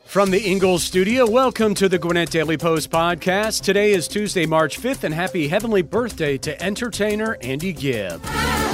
From the Ingalls studio, welcome to the Gwinnett Daily Post podcast. Today is Tuesday, March 5th, and happy heavenly birthday to entertainer Andy Gibb.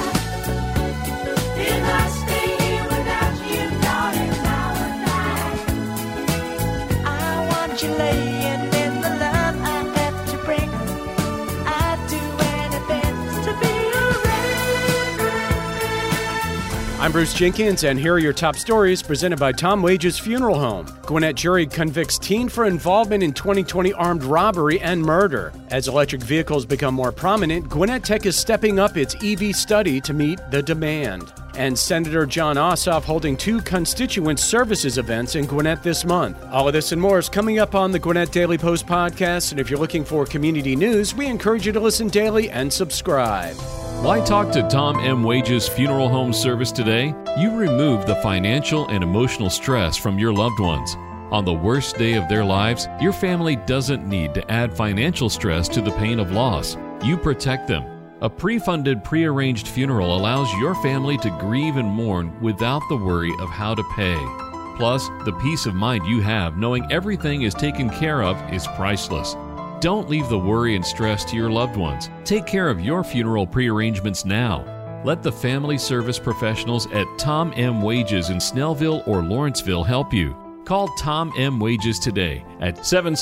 I'm Bruce Jenkins, and here are your top stories presented by Tom Wages Funeral Home. Gwinnett jury convicts teen for involvement in 2020 armed robbery and murder. As electric vehicles become more prominent, Gwinnett Tech is stepping up its EV study to meet the demand. And Senator Jon Ossoff holding 2 constituent services events in Gwinnett this month. All of this and more is coming up on the Gwinnett Daily Post podcast, and if you're looking for community news, we encourage you to listen daily and subscribe. Why talk to Tom M. Wages Funeral Home Service today? You remove the financial and emotional stress from your loved ones. On the worst day of their lives, your family doesn't need to add financial stress to the pain of loss. You protect them. A pre-funded, pre-arranged funeral allows your family to grieve and mourn without the worry of how to pay. Plus, the peace of mind you have knowing everything is taken care of is priceless. Don't leave the worry and stress to your loved ones. Take care of your funeral pre-arrangements now. Let the family service professionals at Tom M. Wages in Snellville or Lawrenceville help you. Call Tom M. Wages today at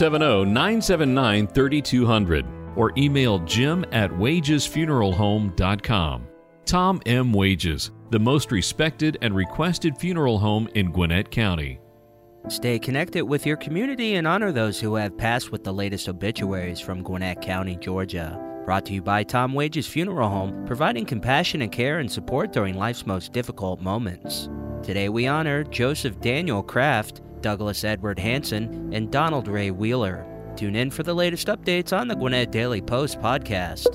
770-979-3200 or email jim@wagesfuneralhome.com. Tom M. Wages, the most respected and requested funeral home in Gwinnett County. Stay connected with your community and honor those who have passed with the latest obituaries from Gwinnett County, Georgia. Brought to you by Tom Wages Funeral Home, providing compassionate care and support during life's most difficult moments. Today we honor Joseph Daniel Kraft, Douglas Edward Hanson, and Donald Ray Wheeler. Tune in for the latest updates on the Gwinnett Daily Post podcast.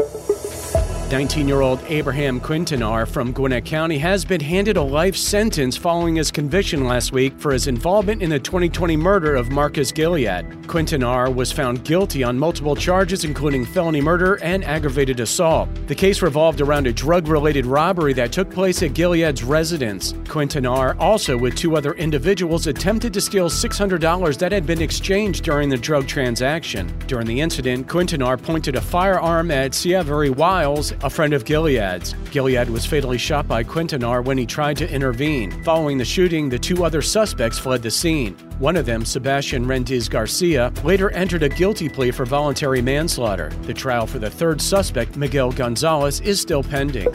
19-year-old Abraham Quintanar from Gwinnett County has been handed a life sentence following his conviction last week for his involvement in the 2020 murder of Marcus Gilead. Quintanar was found guilty on multiple charges, including felony murder and aggravated assault. The case revolved around a drug-related robbery that took place at Gilead's residence. Quintanar, also with 2 other individuals, attempted to steal $600 that had been exchanged during the drug transaction. During the incident, Quintanar pointed a firearm at Sievery Wiles, a friend of Gilead's. Gilead was fatally shot by Quintanar when he tried to intervene. Following the shooting, the 2 other suspects fled the scene. One of them, Sebastian Rendiz Garcia, later entered a guilty plea for voluntary manslaughter. The trial for the 3rd suspect, Miguel Gonzalez, is still pending.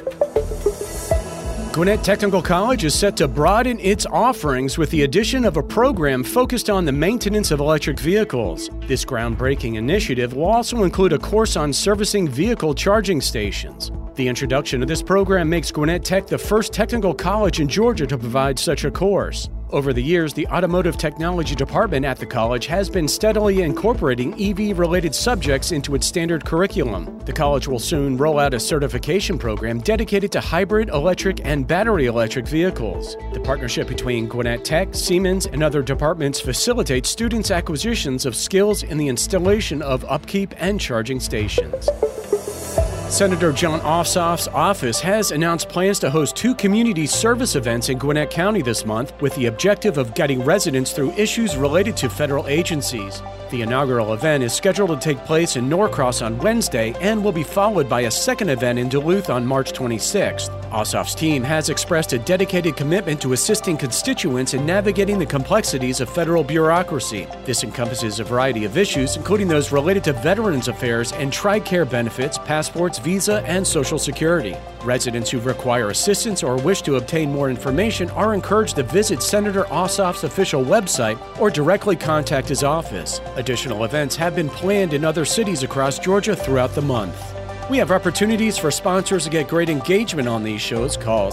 Gwinnett Technical College is set to broaden its offerings with the addition of a program focused on the maintenance of electric vehicles. This groundbreaking initiative will also include a course on servicing vehicle charging stations. The introduction of this program makes Gwinnett Tech the first technical college in Georgia to provide such a course. Over the years, the Automotive Technology Department at the college has been steadily incorporating EV-related subjects into its standard curriculum. The college will soon roll out a certification program dedicated to hybrid electric and battery electric vehicles. The partnership between Gwinnett Tech, Siemens, and other departments facilitates students' acquisitions of skills in the installation of upkeep and charging stations. Senator Jon Ossoff's office has announced plans to host 2 community service events in Gwinnett County this month with the objective of guiding residents through issues related to federal agencies. The inaugural event is scheduled to take place in Norcross on Wednesday and will be followed by a second event in Duluth on March 26th. Ossoff's team has expressed a dedicated commitment to assisting constituents in navigating the complexities of federal bureaucracy. This encompasses a variety of issues, including those related to Veterans Affairs and TRICARE benefits, passports, visa, and Social Security. Residents who require assistance or wish to obtain more information are encouraged to visit Senator Ossoff's official website or directly contact his office. Additional events have been planned in other cities across Georgia throughout the month. We have opportunities for sponsors to get great engagement on these shows. Call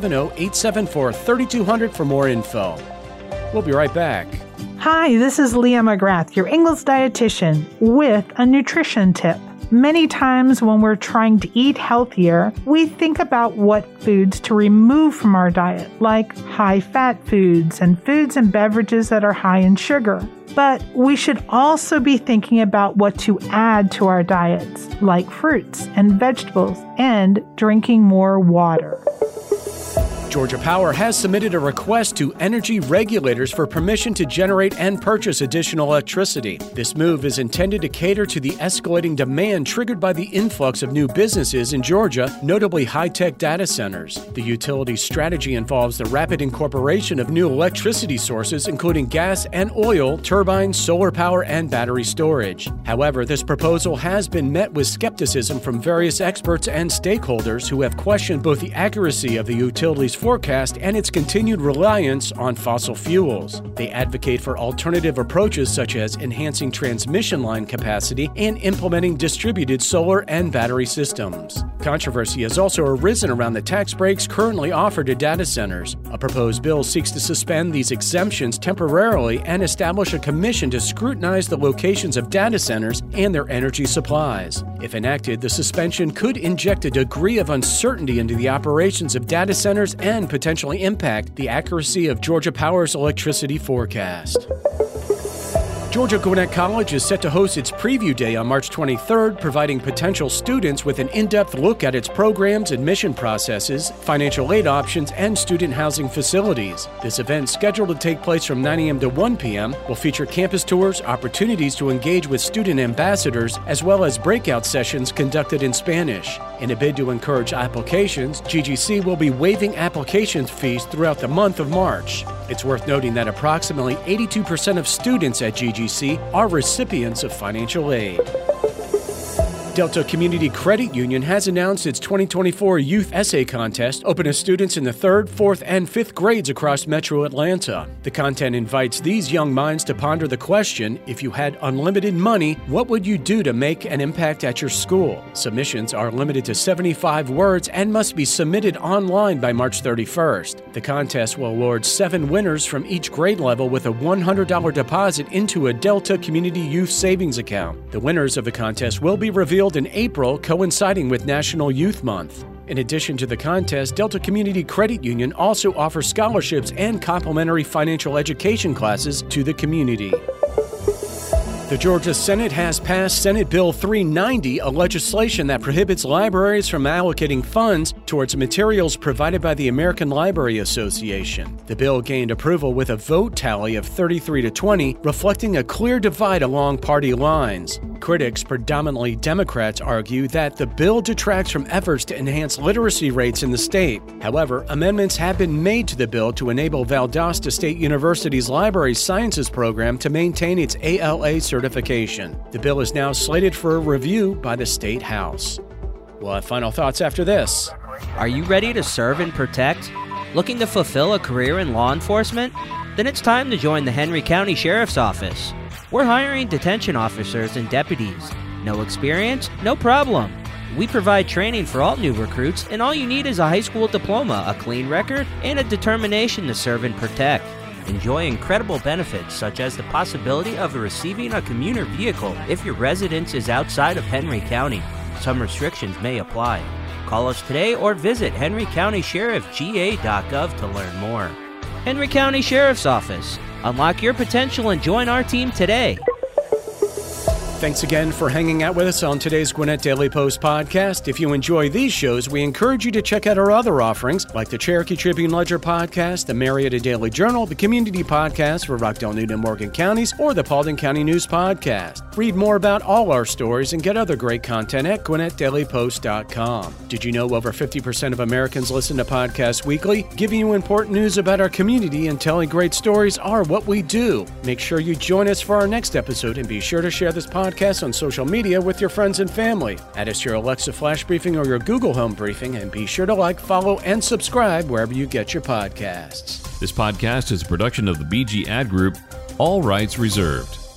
770-874-3200 for more info. We'll be right back. Hi, this is Leah McGrath, your Ingalls dietitian, with a nutrition tip. Many times when we're trying to eat healthier, we think about what foods to remove from our diet, like high-fat foods and beverages that are high in sugar. But we should also be thinking about what to add to our diets, like fruits and vegetables, and drinking more water. Georgia Power has submitted a request to energy regulators for permission to generate and purchase additional electricity. This move is intended to cater to the escalating demand triggered by the influx of new businesses in Georgia, notably high-tech data centers. The utility's strategy involves the rapid incorporation of new electricity sources, including gas and oil, turbines, solar power, and battery storage. However, this proposal has been met with skepticism from various experts and stakeholders who have questioned both the accuracy of the utility's forecast and its continued reliance on fossil fuels. They advocate for alternative approaches such as enhancing transmission line capacity and implementing distributed solar and battery systems. Controversy has also arisen around the tax breaks currently offered to data centers. A proposed bill seeks to suspend these exemptions temporarily and establish a commission to scrutinize the locations of data centers and their energy supplies. If enacted, the suspension could inject a degree of uncertainty into the operations of data centers and potentially impact the accuracy of Georgia Power's electricity forecast. Georgia Gwinnett College is set to host its preview day on March 23rd, providing potential students with an in-depth look at its programs, admission processes, financial aid options, and student housing facilities. This event, scheduled to take place from 9 a.m. to 1 p.m., will feature campus tours, opportunities to engage with student ambassadors, as well as breakout sessions conducted in Spanish. In a bid to encourage applications, GGC will be waiving application fees throughout the month of March. It's worth noting that approximately 82% of students at GGC are recipients of financial aid. Delta Community Credit Union has announced its 2024 Youth Essay Contest, open to students in the 3rd, 4th, and 5th grades across Metro Atlanta. The content invites these young minds to ponder the question, if you had unlimited money, what would you do to make an impact at your school? Submissions are limited to 75 words and must be submitted online by March 31st. The contest will award 7 winners from each grade level with a $100 deposit into a Delta Community Youth Savings Account. The winners of the contest will be revealed in April, coinciding with National Youth Month. In addition to the contest, Delta Community Credit Union also offers scholarships and complimentary financial education classes to the community. The Georgia Senate has passed Senate Bill 390, a legislation that prohibits libraries from allocating funds towards materials provided by the American Library Association. The bill gained approval with a vote tally of 33 to 20, reflecting a clear divide along party lines. Critics, predominantly Democrats, argue that the bill detracts from efforts to enhance literacy rates in the state. However, amendments have been made to the bill to enable Valdosta State University's Library Sciences program to maintain its ALA certification. The bill is now slated for a review by the State House. We'll have final thoughts after this. Are you ready to serve and protect? Looking to fulfill a career in law enforcement? Then it's time to join the Henry County Sheriff's Office. We're hiring detention officers and deputies. No experience? No problem. We provide training for all new recruits, and all you need is a high school diploma, a clean record, and a determination to serve and protect. Enjoy incredible benefits such as the possibility of receiving a commuter vehicle if your residence is outside of Henry County. Some restrictions may apply. Call us today or visit henrycountysheriffga.gov to learn more. Henry County Sheriff's Office. Unlock your potential and join our team today. Thanks again for hanging out with us on today's Gwinnett Daily Post podcast. If you enjoy these shows, we encourage you to check out our other offerings like the Cherokee Tribune Ledger podcast, the Marietta Daily Journal, the Community Podcast for Rockdale, Newton, and Morgan counties, or the Paulding County News Podcast. Read more about all our stories and get other great content at GwinnettDailyPost.com. Did you know over 50% of Americans listen to podcasts weekly? Giving you important news about our community and telling great stories are what we do. Make sure you join us for our next episode and be sure to share this podcast on social media with your friends and family. Add us to your Alexa Flash Briefing or your Google Home Briefing, and be sure to like, follow, and subscribe wherever you get your podcasts. This podcast is a production of the BG Ad Group, all rights reserved.